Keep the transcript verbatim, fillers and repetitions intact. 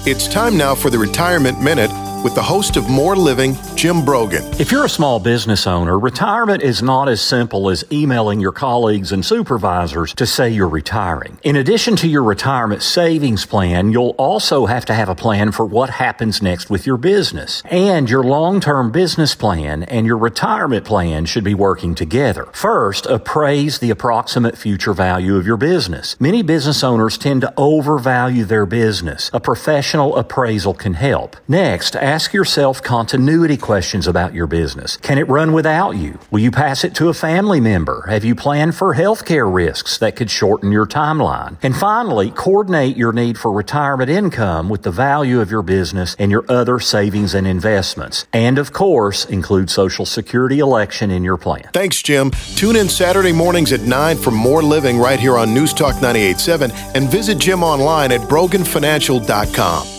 It's time now for the Retirement Minute with the host of More Living, Jim Brogan. If you're a small business owner, retirement is not as simple as emailing your colleagues and supervisors to say you're retiring. In addition to your retirement savings plan, you'll also have to have a plan for what happens next with your business. And your long-term business plan and your retirement plan should be working together. First, appraise the approximate future value of your business. Many business owners tend to overvalue their business. A professional appraisal can help. Next, ask yourself continuity questions about your business. Can it run without you? Will you pass it to a family member? Have you planned for healthcare risks that could shorten your timeline? And finally, coordinate your need for retirement income with the value of your business and your other savings and investments. And of course, include Social Security election in your plan. Thanks, Jim. Tune in Saturday mornings at nine for More Living right here on News Talk ninety-eight point seven and visit Jim online at brogan financial dot com.